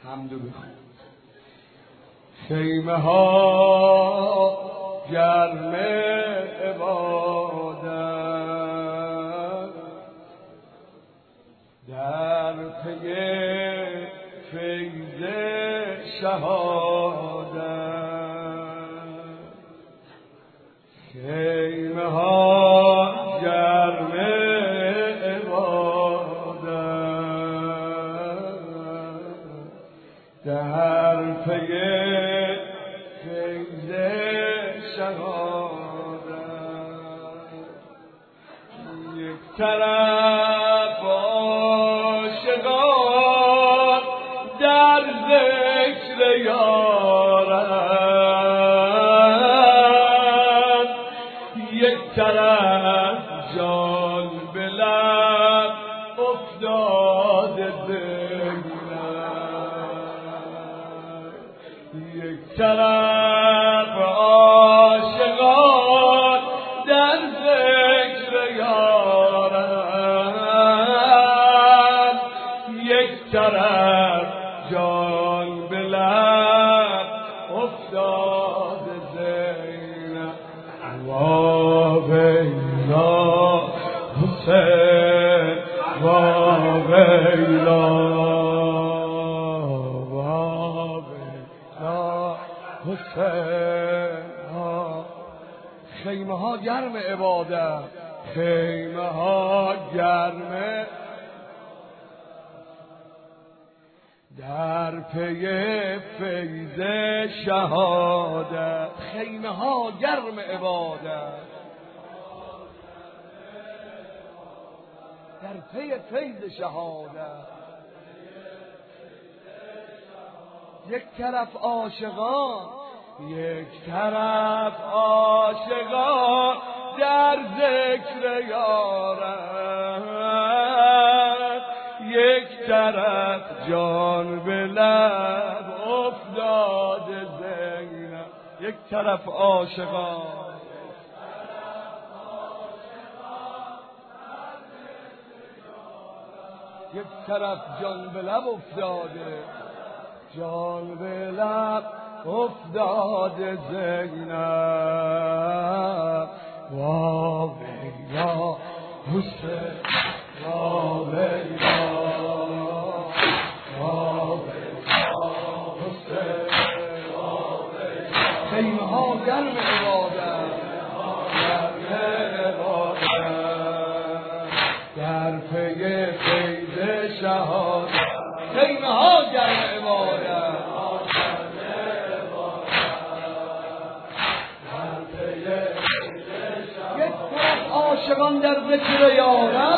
حمدو بخون. خیمه ها گرم عبادت، در پی فیض شهادت. خیمه ها گرم عبادت، در پی فیض شهادت. یک طرف عاشقان در ذکر یارند، یک طرف جان به لب افتاده زینت. یک طرف عاشقان در ذکر یارند، یک طرف جان به لب افتاده زینت. وا ویلا حسین، وا ویلا، وا ویلا حسین. خیمه ها گرم عبادت، خیمه ها گرم در پی فیض شهادت. خیمه ها گرم عبادت، در پی فیض شهادت. یک طرف عاشقان، یک طرف عاشقان در ذکر یارند، یک طرف جان به لب افتاده زینت. یک طرف عاشقان، یک طرف جان به لب افتاده، جان به لب افتاده زینت. وا ویلا حسین، وا ویلا، وا ویلا حسین، وا ویلا. خیمه ها گرم عبادت، گرم عبادت، در پی فیض شهادت. خیمه ها گرم عبادت، یک طرف عاشقان در ذکر یارند،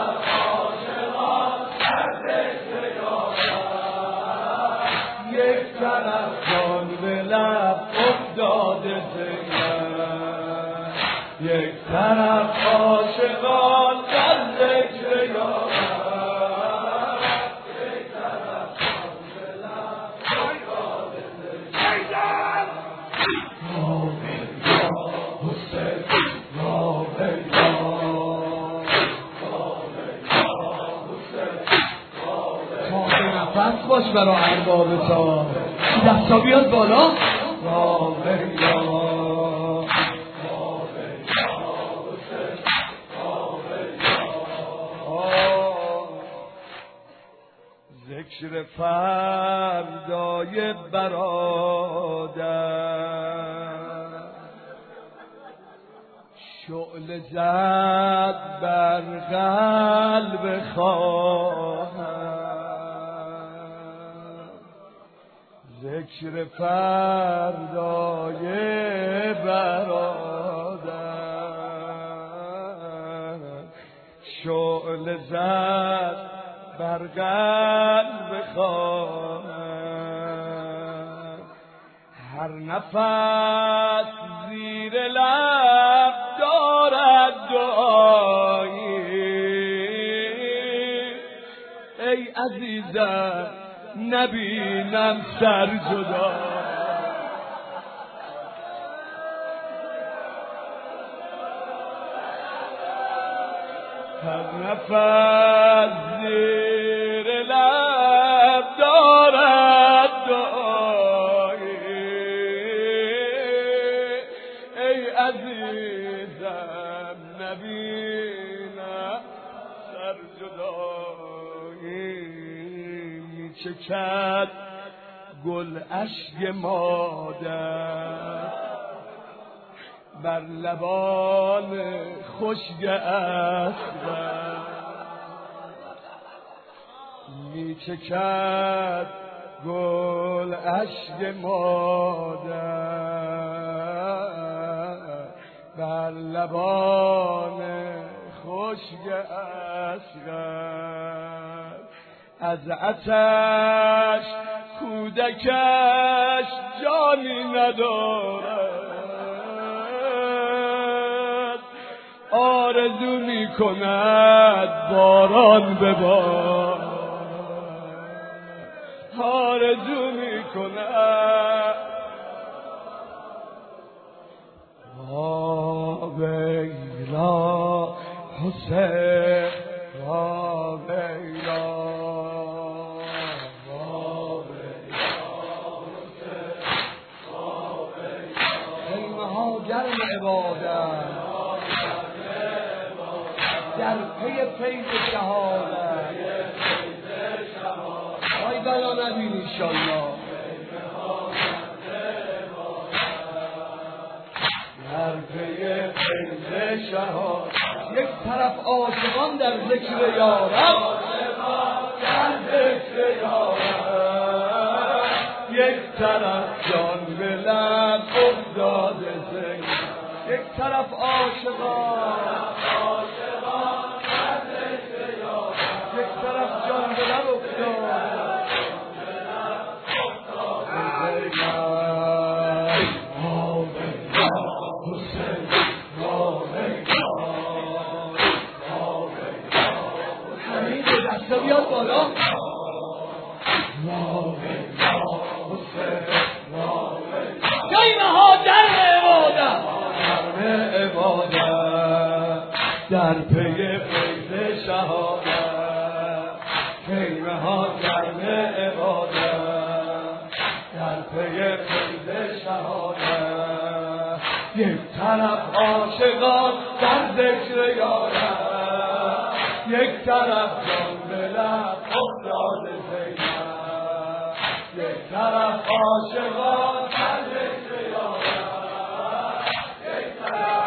یک طرف جان به لب افتاده زینت. یک طرف عاشقان در ذکر یارند، یک طرف جان به لب افتاده زینت. وا ویلا حسین، وا ویلا، وا ویلا حسین، وا ویلا. نفس باش برا ارباب تا دستا بیاد بالا. وا ویلا، وا ویلا حسین، وا ویلا. ذکر فردای برادر، شعله زد بر قلب خواهر. ذکر فردای برادر، شعله زد بر قلب خواهر. هر نفس زیر لب دارد دعایی، ای عزیزم نبینم سر جدا. هر نفس زیر لب دارد چکد گل اشک مادر بر لبان خشک اصغر می چکد گل اشک مادر بر لبان خشک اصغر از عطش کودکش جانی ندارد آرزو می کند باران ببارد آرزو می کند ویلا حسین ویلا گرم عبادت در پی فیض شهادت آی بلا نبین انشالله در پی فیض شهادت یک طرف عاشقان در ذکر یارب در ذکر یارب یک طرف جان به لب افتاده زنگ یک طرف عاشقان یک طرف جان به لب افتاده حمید دسته بیاد بالا در پی فیض شهادت خیمه ها گرم عبادت در پی فیض شهادت یک طرف عاشقان در ذکر یارب یک طرف جان به لب افتاده زینب یک طرف عاشقان در ذکر یارب یک طرف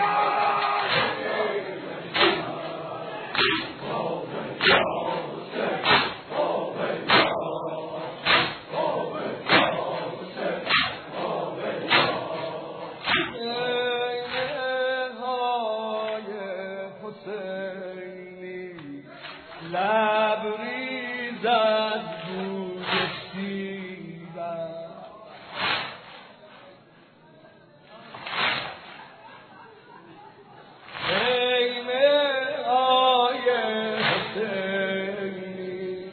لبریز از بوی سیبت خیمه های حسینی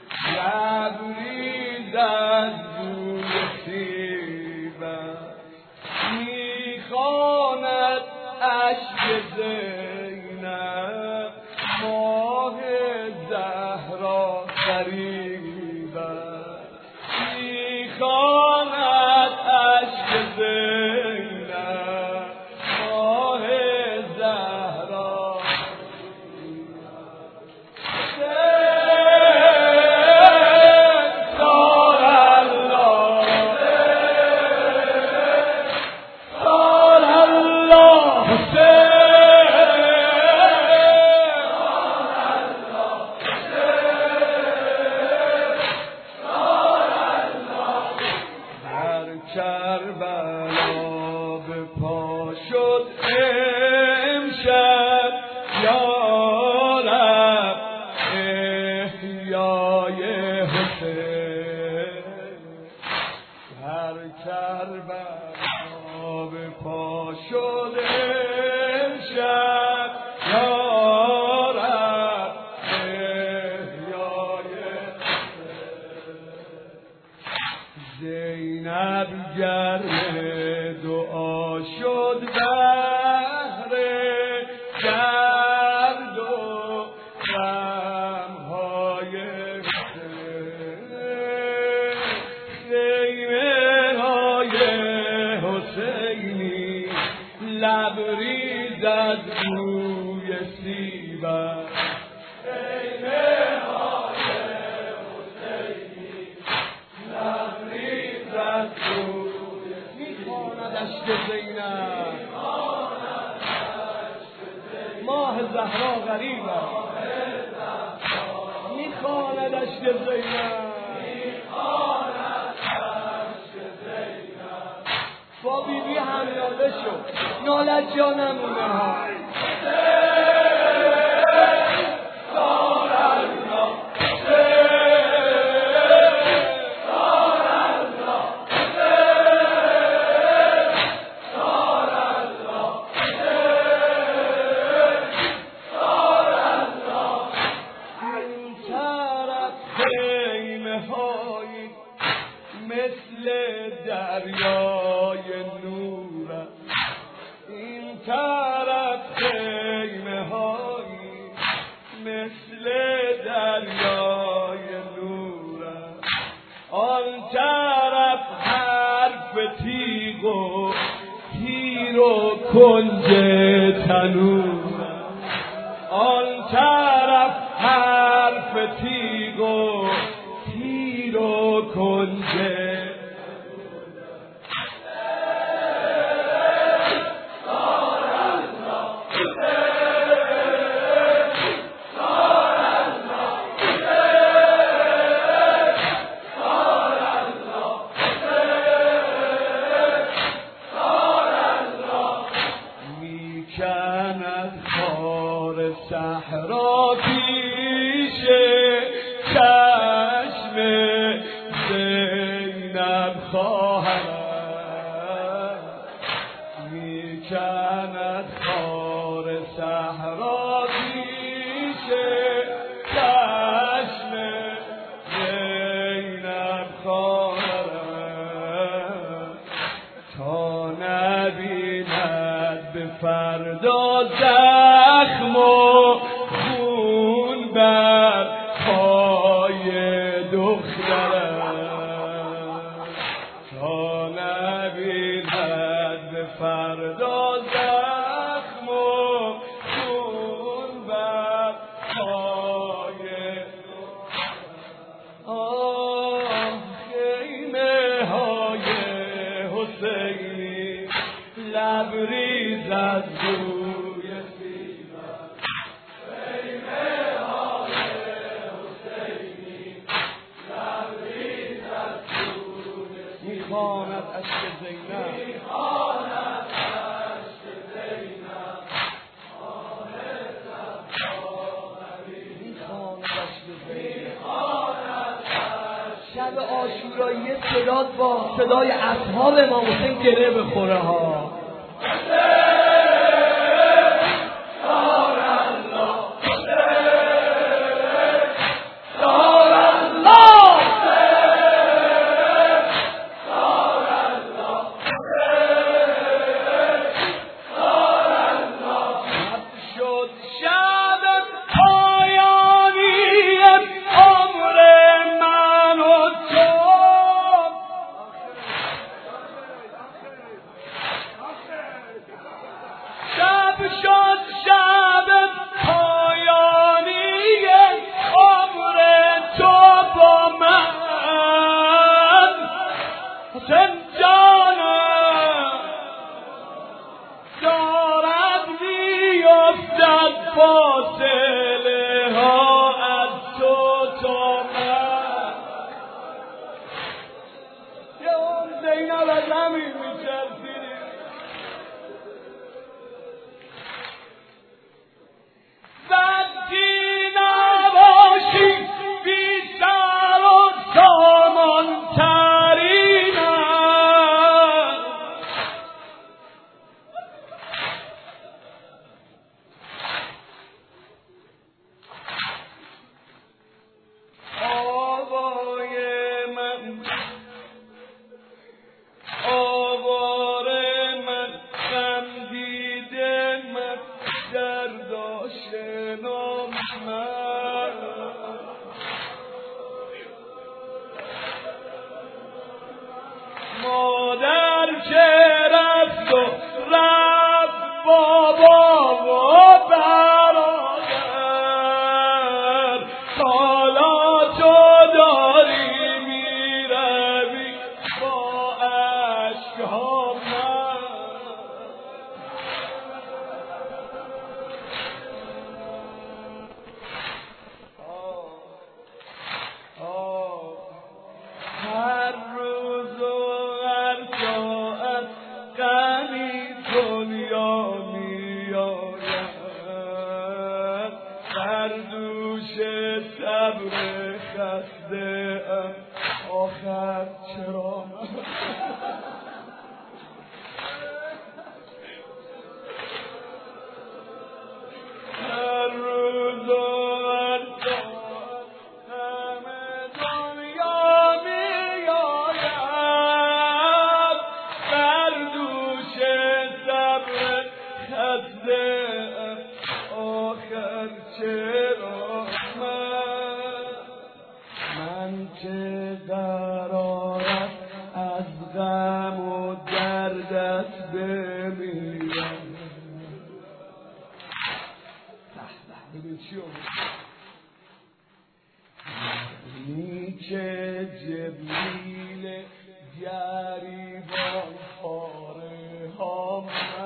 لبریز از بوی سیبت میخواند اشک زینب ماه زهرا قریبت میخواند اشک زینب ماه زهرا کربلا به پا شد امشب یارب احیای حسین در کربلا به پا شد امشب یارب احیای زینب گرم دعا شد بهر درد و غمهای خیمه های حسینی لبریز از بوی سیبت خیمه های حسینی از تو میخواند اشک زینب ماه زهرا غریب است میخواند اشک زینب با بیبی هم ناله شد نالت جا نمونه ها مثل دریای نور این طرف خیمه هایی مثل دریای نور آن طرف حرف تیغ و تیر و کنج تنور آن طرف حرف تیغ و تیر و کنج صحرا پیش چشم زینب خواهرم میکند خار صحرا پیش چشم زینب خواهرم تا نبیند به فردا زخم و خون بر پای دخترم تا نبیند به فردا زخم و خون بر پای دخترم خیمه های حسینی لبریز از روی سیمت خیمه های حسینی لبریز از روی سیمت میخواند اشک زینب میخواند اشک زینب میخواند اشک زینب شب عاشورایی صدات با صدای اصحاب امام حسین گره بخوره ها شد شب پایانی عمر تو با من حسین جانم دارد میافتد فاصله ها از تو تا من یه اون زینب از همین میچرسیدی بدی نباشی بی سر و سامان ترینم آوای من آواره آخر چرا هر روز و همه دنیا می آید بر دوش صبر خسته آخر چرا من که قرارم از غم و دردت بمیرم. ببین چی یعنی که جبریل گریبان پاره ها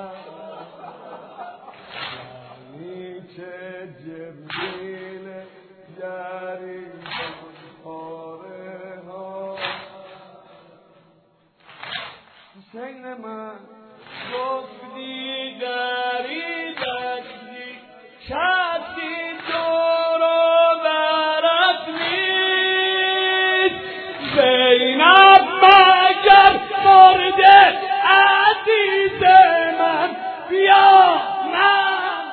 یعنی که جبریل گریبان پاره ها حسین من گفتی دریدکی کسی دورو برد نیست زینب مگر مرده عزیز من بیا من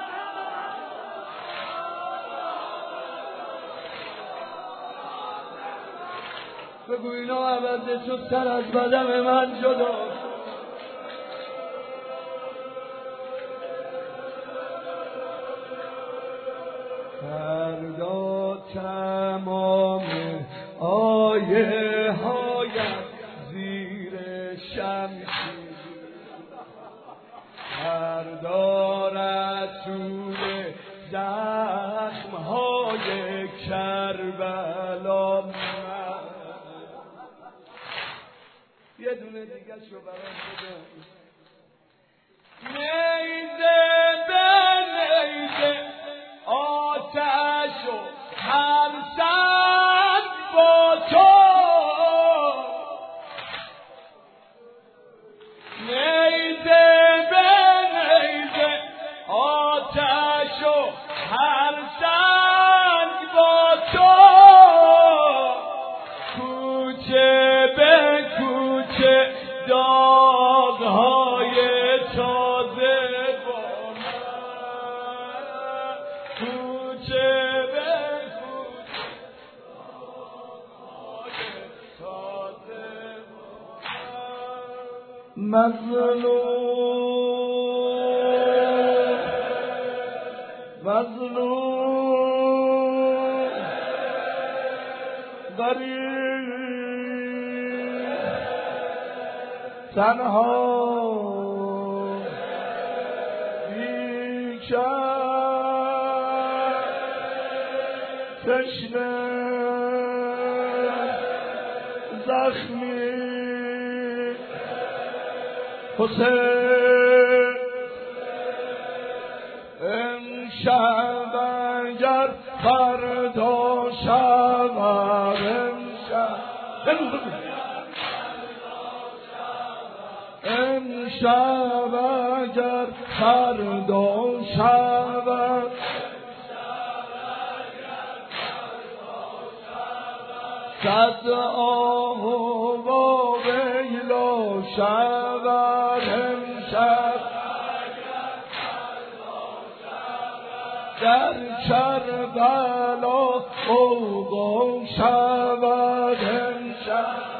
بگو اینا عوضه تو سر از بدن من جدا فردا تمام آیه هایم زیر شمشیر فردا رسول زخم های کربلا یه دونه دیگه شو برام بده نیزه به نیزه آتش و هر سنگ با تو نیزه به نیزه آتش و هر سنگ با تو کوچه به کوچه داغ‌های تازه با من کوچه به کوچه داغ‌های تازه با من مظلوم غریب تنها بیکر تشنه زخمی حسین امشب اگر فردا شود امشب اگر فردا شود صد آه و ویلا شود امشب در کربلا اوغا شود امشب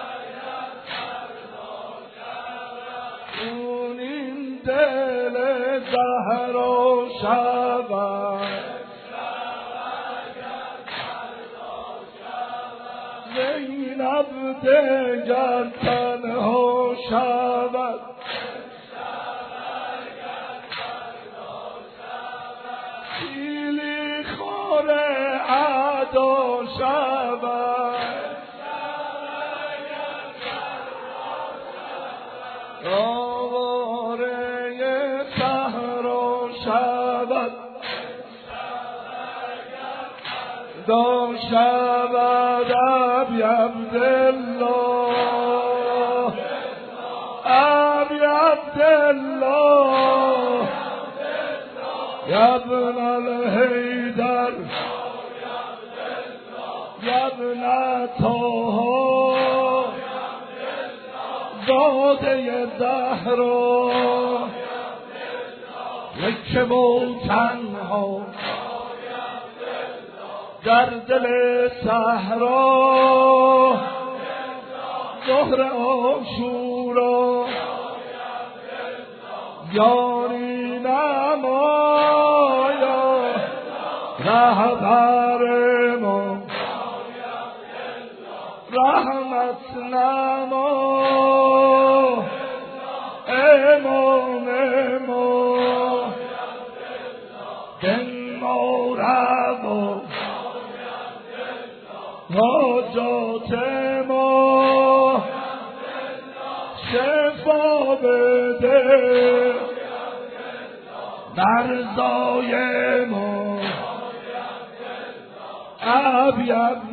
اون این دل زهرا شود زینب دگر تنها شود پیلی خور عدا شود آواره صحرا شود دا شود ابی عبدالله ابی عبدالله یا ابن الحیدر یا ابن طه آزاده زهرا یک و تنها در دل صحرا ظهر عاشورا یاری نمایا رهبر ما رحمت نما امام ما بنما روا حاجات ما شفا بده مرزای ما ابی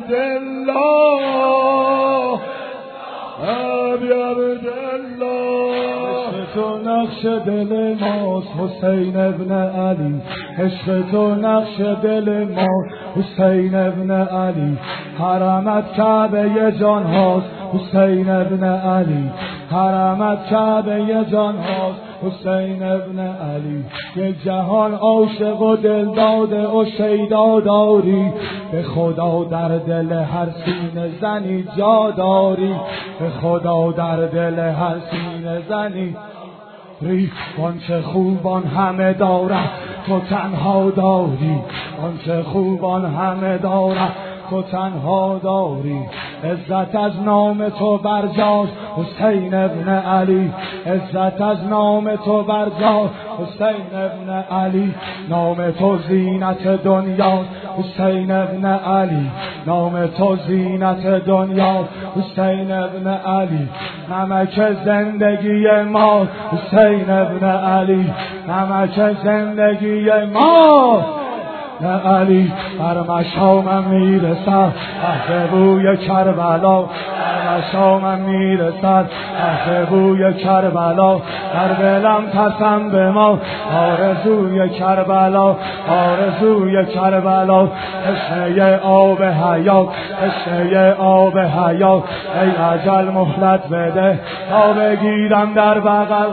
عبدالله ابی عبدالله عشق تو نقش دل ماست حسین ابن علی عشق تو نقش دل ماست حسین ابن علی حرمت کعبه جان هاست حسین ابن علی حرمت کعبه جان هاست حسین ابن علی یک جهان عاشق و دل داده و شیدا داری به خدا در دل هر سینه زنی جا داری به خدا در دل هر سینه زنی آنچه خوبان همه دارد تو تنها داری آنچه خوبان همه دارد تو تنها داری عزت از نام تو برجاست حسین ابن علی عزت از نام تو برجاست حسین ابن علی نام تو زینت دنیاست حسین ابن علی نام تو زینت دنیاست حسین ابن علی نمک زندگی ما حسین ابن علی نمک زندگی ما نه علی بر مشامم میرسد اهل بوی کربلا بر مشامم میرسد اهل بوی کربلا در دلم ترسم به ما آرزوی کربلا آرزوی کربلا تشنه آب حیات تشنه آب حیات ای اجل مهلت بده تا بگیرم در بغل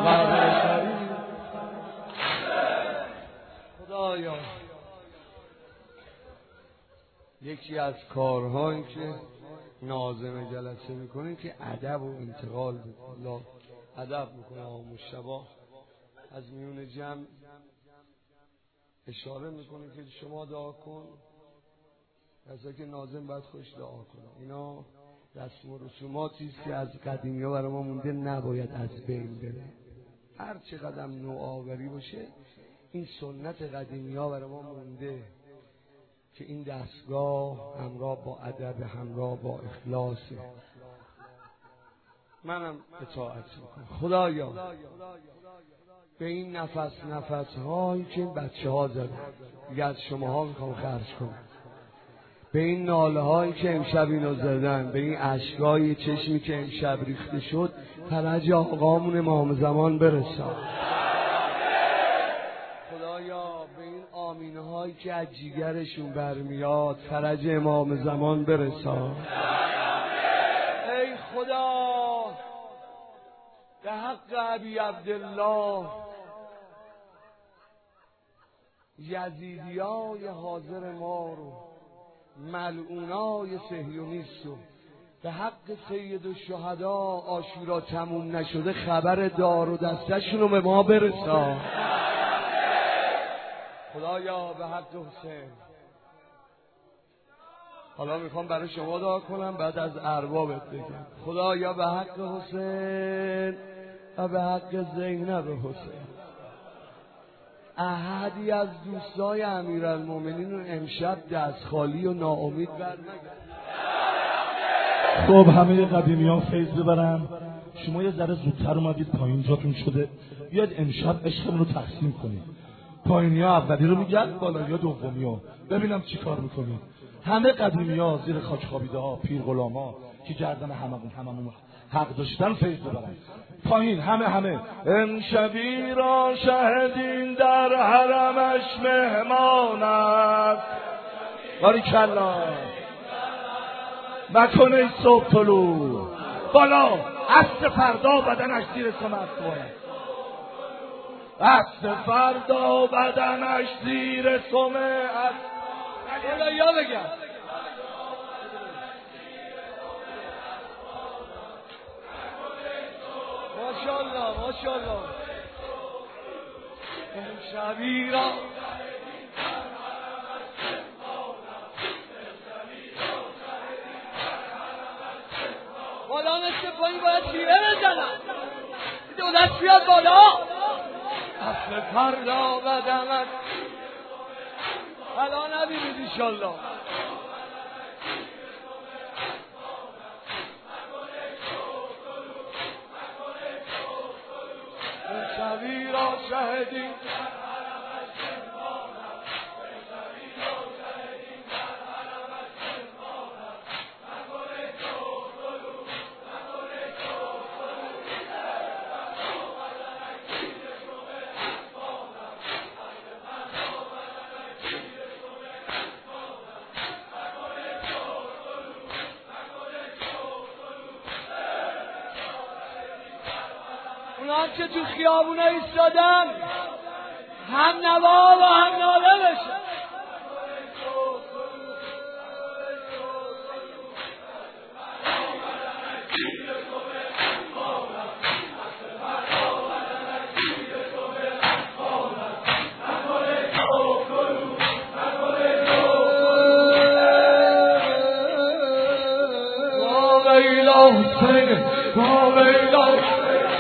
خدایا. یکی از کارهایی که ناظم جلسه میکنه که ادب و انتقال ادب میکنه آقا مجتبی از میون جمع اشاره میکنه که شما دعا کن مثلا که ناظم باید خوش دعا کنه. اینا رسم و رسوماتی است که از قدیمی ها برای ما مونده نباید از بین بره. هر چقدر نوآوری باشه این سنت قدیمی ها برای ما مونده که این دستگاه همراه با ادب همراه با اخلاصه. منم اطاعت میکنم. خدایا به این نفس هایی که این بچه ها زدن دیگه از شماها میخوام خرج کنم، به این ناله هایی که امشب اینو زدن، به این اشکای چشمی که امشب ریخته شد فرج آقامون امام زمان برسان. خدایا به این آمینه هایی که از جیگرشون برمیاد فرج امام زمان برسان. ای خدا به حق ابی عبدالله یزیدیای حاضر ما رو ملعونای صهیونیست رو به حق سید الشهدا عاشورا تموم نشده خبر دار و دستشون رو به ما برسان. خدایا به حق حسین. حالا میخوام برای شما دعا کنم بعد از اربابت بگم. خدایا به حق حسین و به حق زینب حسین احدی از دوستای امیرالمومنین رو امشب دست خالی و ناامید برنگرد. خب همه قدیمی ها فیض ببرن. شما یه ذره زودتر اومدید پایین جاتون شده، بیاد امشب عشقمون رو تقسیم کنید. پایینی ها اولی رو میگن، بالایی ها دومی ها. ببینم چی کار میکنید. همه قدیمی ها زیر خاک خوابیده ها پیر غلام ها که گردن هممون حق داشتن فیض ببرن. پایین همه امشبی را شهدین در حرمش مهمان است. باریکلا مکنه صبح طلوع بالا عصر فردا بدنش زیر سم اسبانه، عصر فردا بدنش زیر سم اسبانه. یا بگم ماشاءالله ماشاءالله. شبی را بالا مثل پایی باید شیره بزنم، دولت بیاد بالا. اصل فردا بدمت الان نبینید ایشالله. شبی را شهدی اونا که تو خیابونه ایستادن هم نوا و هم ناله بشن. ویلا حسین، ویلا